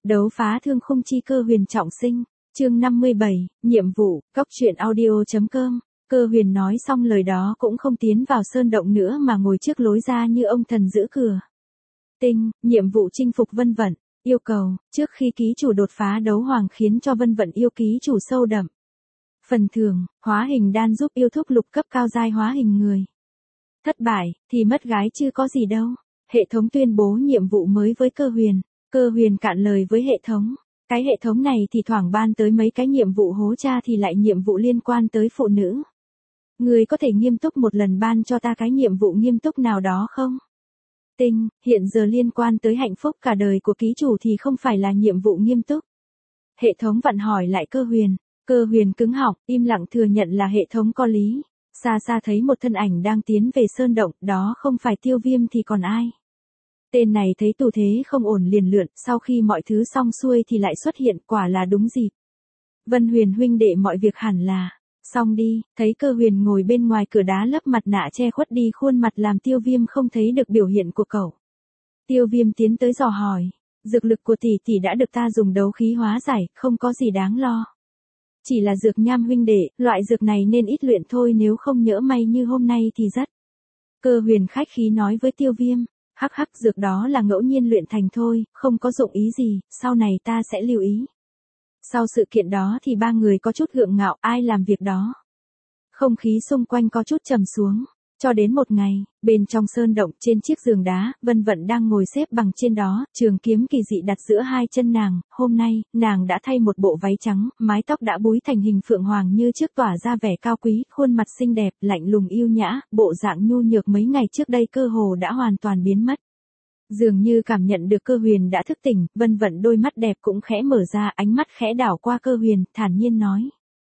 Đấu phá thương khung chi cơ huyền trọng sinh, chương 57, nhiệm vụ, cóc truyện audio.com. Cơ huyền nói xong lời đó cũng không tiến vào sơn động nữa mà ngồi trước lối ra như ông thần giữ cửa. Tinh, nhiệm vụ chinh phục Vân Vận, yêu cầu, trước khi ký chủ đột phá đấu hoàng khiến cho Vân Vận yêu ký chủ sâu đậm. Phần thưởng, hóa hình đan giúp yêu thúc lục cấp cao giai hóa hình người. Thất bại, thì mất gái chứ có gì đâu. Hệ thống tuyên bố nhiệm vụ mới với cơ huyền. Cơ huyền cạn lời với hệ thống. Cái hệ thống này thì thoảng ban tới mấy cái nhiệm vụ hố cha thì lại nhiệm vụ liên quan tới phụ nữ. Người có thể nghiêm túc một lần ban cho ta cái nhiệm vụ nghiêm túc nào đó không? Tinh, hiện giờ liên quan tới hạnh phúc cả đời của ký chủ thì không phải là nhiệm vụ nghiêm túc. Hệ thống vặn hỏi lại cơ huyền. Cơ huyền cứng họng, im lặng thừa nhận là hệ thống có lý. Xa xa thấy một thân ảnh đang tiến về sơn động, đó không phải Tiêu Viêm thì còn ai. Tên này thấy tù thế không ổn liền lượn, sau khi mọi thứ xong xuôi thì lại xuất hiện, quả là đúng dịp. Vân Huyền huynh đệ, mọi việc hẳn là xong đi. Thấy cơ huyền ngồi bên ngoài cửa đá lấp mặt nạ che khuất đi khuôn mặt làm Tiêu Viêm không thấy được biểu hiện của cậu. Tiêu Viêm tiến tới dò hỏi, dược lực của tỷ tỷ đã được ta dùng đấu khí hóa giải, không có gì đáng lo. Chỉ là dược nham huynh đệ, loại dược này nên ít luyện thôi, nếu không nhỡ may như hôm nay thì rất. Cơ huyền khách khí nói với Tiêu Viêm, hắc hắc, dược đó là ngẫu nhiên luyện thành thôi, không có dụng ý gì, sau này ta sẽ lưu ý. Sau sự kiện đó thì ba người có chút gượng ngạo, ai làm việc đó. Không khí xung quanh có chút trầm xuống. Cho đến một ngày, bên trong sơn động trên chiếc giường đá, Vân Vận đang ngồi xếp bằng trên đó, trường kiếm kỳ dị đặt giữa hai chân nàng. Hôm nay, nàng đã thay một bộ váy trắng, mái tóc đã búi thành hình phượng hoàng như trước tỏa ra vẻ cao quý, khuôn mặt xinh đẹp, lạnh lùng yêu nhã, bộ dạng nhu nhược mấy ngày trước đây cơ hồ đã hoàn toàn biến mất. Dường như cảm nhận được cơ huyền đã thức tỉnh, Vân Vận đôi mắt đẹp cũng khẽ mở ra, ánh mắt khẽ đảo qua cơ huyền, thản nhiên nói.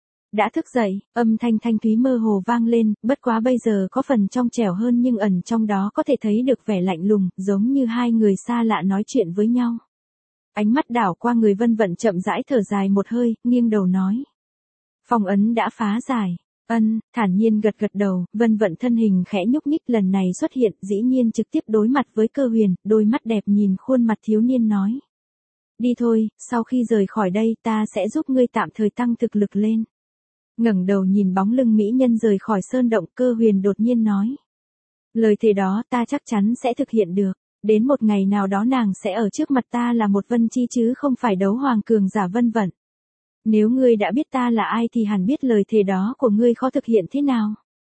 Đã thức dậy, âm thanh thanh thúy mơ hồ vang lên, bất quá bây giờ có phần trong trẻo hơn nhưng ẩn trong đó có thể thấy được vẻ lạnh lùng, giống như hai người xa lạ nói chuyện với nhau. Ánh mắt đảo qua người Vân Vận chậm rãi thở dài một hơi, nghiêng đầu nói. Phong ấn đã phá giải. Thản nhiên gật gật đầu, Vân Vận thân hình khẽ nhúc nhích lần này xuất hiện, dĩ nhiên trực tiếp đối mặt với cơ huyền, đôi mắt đẹp nhìn khuôn mặt thiếu niên nói. Đi thôi, sau khi rời khỏi đây ta sẽ giúp ngươi tạm thời tăng thực lực lên. Ngẩng đầu nhìn bóng lưng mỹ nhân rời khỏi sơn động, cơ huyền đột nhiên nói. Lời thề đó ta chắc chắn sẽ thực hiện được, đến một ngày nào đó nàng sẽ ở trước mặt ta là một Vân Chi chứ không phải đấu hoàng cường giả Vân Vận. Nếu ngươi đã biết ta là ai thì hẳn biết lời thề đó của ngươi khó thực hiện thế nào.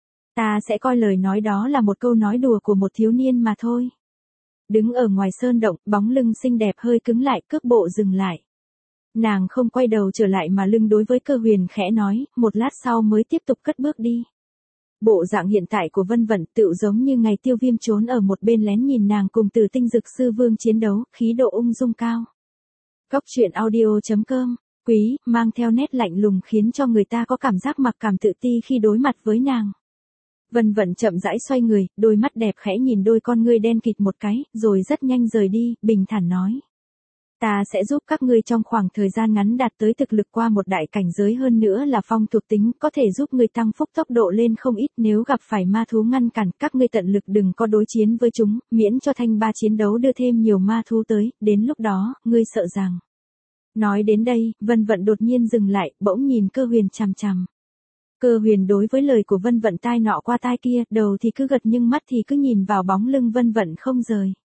Ta sẽ coi lời nói đó là một câu nói đùa của một thiếu niên mà thôi. Đứng ở ngoài sơn động, bóng lưng xinh đẹp hơi cứng lại, cước bộ dừng lại. Nàng không quay đầu trở lại mà lưng đối với cơ huyền khẽ nói, một lát sau mới tiếp tục cất bước đi. Bộ dạng hiện tại của Vân Vận tựu giống như ngày Tiêu Viêm trốn ở một bên lén nhìn nàng cùng Tử Tinh Dực Sư Vương chiến đấu, khí độ ung dung cao. Cóc truyện audio.com, quý, mang theo nét lạnh lùng khiến cho người ta có cảm giác mặc cảm tự ti khi đối mặt với nàng. Vân Vận chậm rãi xoay người, đôi mắt đẹp khẽ nhìn đôi con ngươi đen kịt một cái, rồi rất nhanh rời đi, bình thản nói. Ta sẽ giúp các ngươi trong khoảng thời gian ngắn đạt tới thực lực qua một đại cảnh giới, hơn nữa là phong thuộc tính, có thể giúp ngươi tăng phúc tốc độ lên không ít. Nếu gặp phải ma thú ngăn cản, các ngươi tận lực đừng có đối chiến với chúng, miễn cho thanh ba chiến đấu đưa thêm nhiều ma thú tới, đến lúc đó, ngươi sợ rằng. Nói đến đây, Vân Vận đột nhiên dừng lại, bỗng nhìn cơ huyền chằm chằm. Cơ huyền đối với lời của Vân Vận tai nọ qua tai kia, đầu thì cứ gật nhưng mắt thì cứ nhìn vào bóng lưng Vân Vận không rời.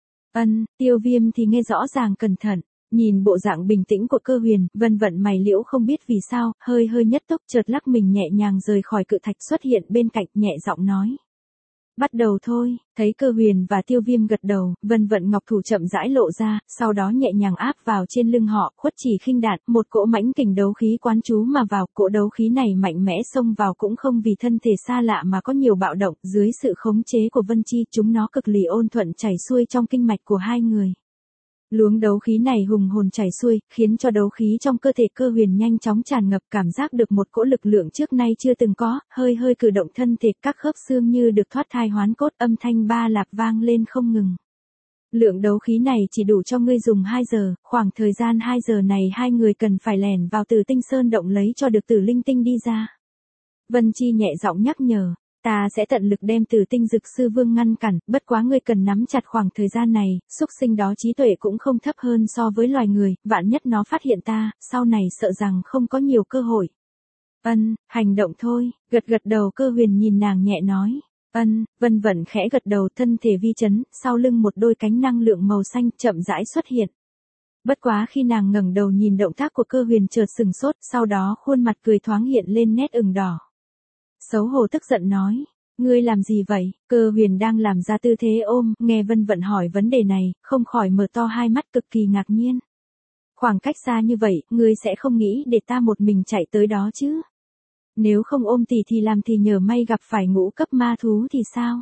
Tiêu Viêm thì nghe rõ ràng cẩn thận, nhìn bộ dạng bình tĩnh của cơ huyền, Vân Vận mày liễu không biết vì sao, hơi nhất tốc chợt lắc mình nhẹ nhàng rời khỏi cự thạch xuất hiện bên cạnh, nhẹ giọng nói. Bắt đầu thôi, thấy cơ huyền và Tiêu Viêm gật đầu, Vân Vận ngọc thủ chậm rãi lộ ra, sau đó nhẹ nhàng áp vào trên lưng họ, khuất chỉ khinh đạn, một cỗ mãnh kình đấu khí quán chú mà vào, cỗ đấu khí này mạnh mẽ xông vào cũng không vì thân thể xa lạ mà có nhiều bạo động, dưới sự khống chế của Vân Chi, chúng nó cực lì ôn thuận chảy xuôi trong kinh mạch của hai người. Luống đấu khí này hùng hồn chảy xuôi, khiến cho đấu khí trong cơ thể cơ huyền nhanh chóng tràn ngập, cảm giác được một cỗ lực lượng trước nay chưa từng có, hơi cử động thân thể, các khớp xương như được thoát thai hoán cốt, âm thanh ba lạc vang lên không ngừng. Lượng đấu khí này chỉ đủ cho ngươi dùng 2 giờ, khoảng thời gian 2 giờ này hai người cần phải lẻn vào Tử Tinh Sơn động lấy cho được Tử Linh Tinh đi ra. Vân Chi nhẹ giọng nhắc nhở, Ta sẽ tận lực đem Tử Tinh Dực Sư Vương ngăn cản, bất quá ngươi cần nắm chặt khoảng thời gian này, xúc sinh đó trí tuệ cũng không thấp hơn so với loài người, vạn nhất nó phát hiện ta, sau này sợ rằng không có nhiều cơ hội. Hành động thôi, gật gật đầu. Cơ Huyền nhìn nàng nhẹ nói. Vân Vận khẽ gật đầu, thân thể vi chấn, sau lưng một đôi cánh năng lượng màu xanh chậm rãi xuất hiện. Bất quá khi nàng ngẩng đầu nhìn động tác của Cơ Huyền chợt sừng sốt, sau đó khuôn mặt cười thoáng hiện lên nét ửng đỏ. Xấu hổ tức giận nói, ngươi làm gì vậy? Cơ Huyền đang làm ra tư thế ôm, nghe Vân Vận hỏi vấn đề này, không khỏi mở to hai mắt cực kỳ ngạc nhiên. Khoảng cách xa như vậy, ngươi sẽ không nghĩ để ta một mình chạy tới đó chứ? Nếu không ôm tỷ thì làm thì nhờ may gặp phải ngũ cấp ma thú thì sao?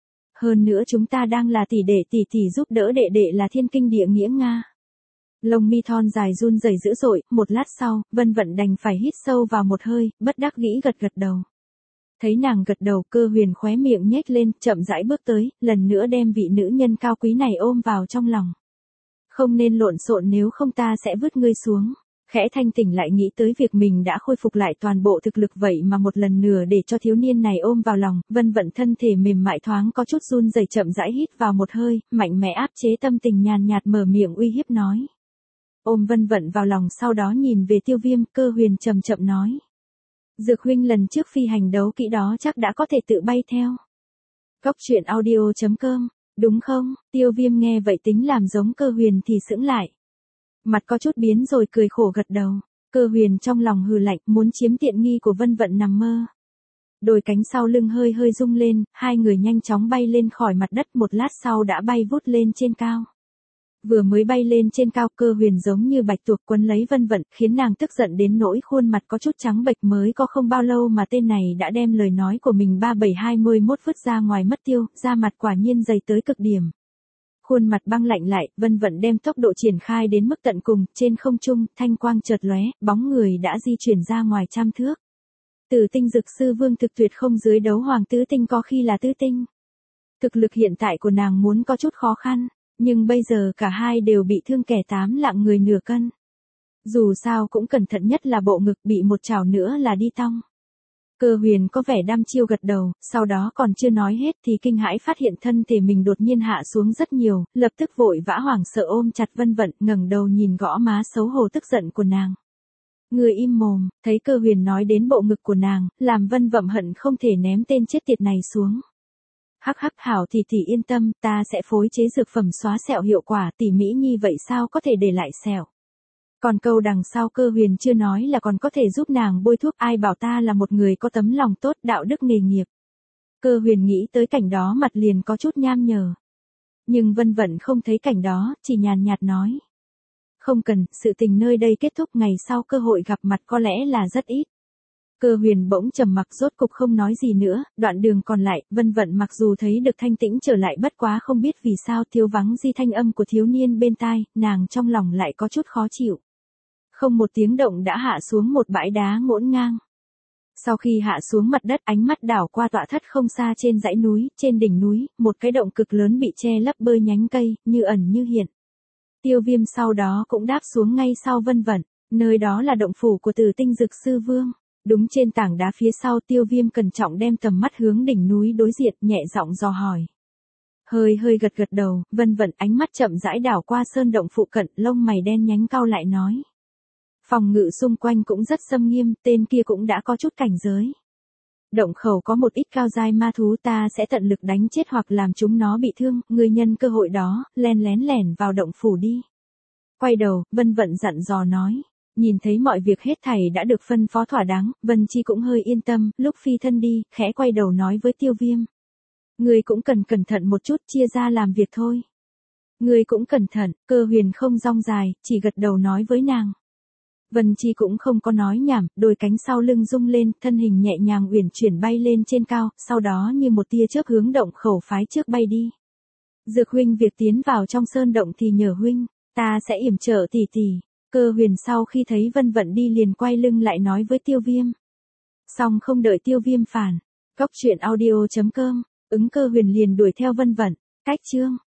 Hơn nữa chúng ta đang là tỷ đệ, tỷ giúp đỡ đệ đệ là thiên kinh địa nghĩa Nga. Lông mi thon dài run rẩy dữ dội, một lát sau, Vân Vận đành phải hít sâu vào một hơi, bất đắc dĩ gật gật đầu. Thấy nàng gật đầu, Cơ Huyền khóe miệng nhếch lên, chậm rãi bước tới, lần nữa đem vị nữ nhân cao quý này ôm vào trong lòng. Không nên lộn xộn, nếu không ta sẽ vứt ngươi xuống. Khẽ thanh tỉnh lại nghĩ tới việc mình đã khôi phục lại toàn bộ thực lực vậy mà một lần nữa để cho thiếu niên này ôm vào lòng, Vân Vận thân thể mềm mại thoáng có chút run rẩy, chậm rãi hít vào một hơi, mạnh mẽ áp chế tâm tình, nhàn nhạt mở miệng uy hiếp nói. Ôm Vân Vận vào lòng, sau đó nhìn về Tiêu Viêm, Cơ Huyền chậm chậm nói. Dược huynh lần trước phi hành đấu kỹ đó chắc đã có thể tự bay theo. Cóc truyện audio.com, đúng không? Tiêu Viêm nghe vậy tính làm giống Cơ Huyền thì sững lại. Mặt có chút biến rồi cười khổ gật đầu. Cơ Huyền trong lòng hừ lạnh, muốn chiếm tiện nghi của Vân Vận nằm mơ. Đôi cánh sau lưng hơi hơi rung lên, hai người nhanh chóng bay lên khỏi mặt đất, một lát sau đã bay vút lên trên cao. Vừa mới bay lên trên cao, Cơ Huyền giống như bạch tuộc quấn lấy Vân Vận, khiến nàng tức giận đến nỗi khuôn mặt có chút trắng bệch, mới có không bao lâu mà tên này đã đem lời nói của mình 3721 vứt ra ngoài mất tiêu, da mặt quả nhiên dày tới cực điểm. Khuôn mặt băng lạnh lại, Vân Vận đem tốc độ triển khai đến mức tận cùng, trên không trung, thanh quang chợt lóe, bóng người đã di chuyển ra ngoài trăm thước. Tử Tinh Dực Sư Vương thực tuyệt không dưới đấu hoàng tứ tinh, có khi là tứ tinh. Thực lực hiện tại của nàng muốn có chút khó khăn. Nhưng bây giờ cả hai đều bị thương, kẻ 8 lạng người nửa cân. Dù sao cũng cẩn thận, nhất là bộ ngực, bị một chảo nữa là đi tong. Cơ Huyền có vẻ đăm chiêu gật đầu, sau đó còn chưa nói hết thì kinh hãi phát hiện thân thể mình đột nhiên hạ xuống rất nhiều, lập tức vội vã hoảng sợ ôm chặt Vân Vận, ngẩng đầu nhìn gõ má xấu hổ tức giận của nàng. Người im mồm. Thấy Cơ Huyền nói đến bộ ngực của nàng, làm Vân Vận hận không thể ném tên chết tiệt này xuống. Hắc hảo thì yên tâm, ta sẽ phối chế dược phẩm xóa sẹo hiệu quả, tỷ mỹ nhi vậy sao có thể để lại sẹo. Còn câu đằng sau Cơ Huyền chưa nói là còn có thể giúp nàng bôi thuốc, ai bảo ta là một người có tấm lòng tốt, đạo đức nghề nghiệp. Cơ Huyền nghĩ tới cảnh đó mặt liền có chút nham nhở. Nhưng Vân Vận không thấy cảnh đó, chỉ nhàn nhạt nói. Không cần, sự tình nơi đây kết thúc, ngày sau cơ hội gặp mặt có lẽ là rất ít. Cơ Huyền bỗng trầm mặc, rốt cục không nói gì nữa, đoạn đường còn lại, Vân Vận mặc dù thấy được thanh tĩnh trở lại, bất quá không biết vì sao thiếu vắng di thanh âm của thiếu niên bên tai, nàng trong lòng lại có chút khó chịu. Không một tiếng động đã hạ xuống một bãi đá ngổn ngang. Sau khi hạ xuống mặt đất, ánh mắt đảo qua tọa thất không xa trên dãy núi, trên đỉnh núi, một cái động cực lớn bị che lấp bởi nhánh cây, như ẩn như hiện. Tiêu Viêm sau đó cũng đáp xuống ngay sau Vân Vận, nơi đó là động phủ của Tử Tinh Dực Sư Vương. Đúng trên tảng đá phía sau, Tiêu Viêm cẩn trọng đem tầm mắt hướng đỉnh núi đối diện, nhẹ giọng dò hỏi. Hơi gật đầu, Vân Vận ánh mắt chậm rãi đảo qua sơn động phụ cận, lông mày đen nhánh cau lại nói. Phòng ngự xung quanh cũng rất xâm nghiêm, tên kia cũng đã có chút cảnh giới. Động khẩu có một ít cao giai ma thú, ta sẽ tận lực đánh chết hoặc làm chúng nó bị thương, ngươi nhân cơ hội đó, lén lẻn vào động phủ đi. Quay đầu, Vân Vận dặn dò nói. Nhìn thấy mọi việc hết thảy đã được phân phó thỏa đáng, Vân Chi cũng hơi yên tâm, lúc phi thân đi, khẽ quay đầu nói với Tiêu Viêm. Ngươi cũng cần cẩn thận một chút, chia ra làm việc thôi. Ngươi cũng cẩn thận. Cơ Huyền không rong dài, chỉ gật đầu nói với nàng. Vân Chi cũng không có nói nhảm, đôi cánh sau lưng rung lên, thân hình nhẹ nhàng uyển chuyển bay lên trên cao, sau đó như một tia chớp hướng động khẩu phái trước bay đi. Dược huynh, việc tiến vào trong sơn động thì nhờ huynh, ta sẽ yểm trợ tỷ. Cơ Huyền sau khi thấy Vân Vận đi liền quay lưng lại nói với Tiêu Viêm. Xong không đợi Tiêu Viêm phản, cóc truyện audio.com, Cơ Huyền liền đuổi theo Vân Vận. Cách chương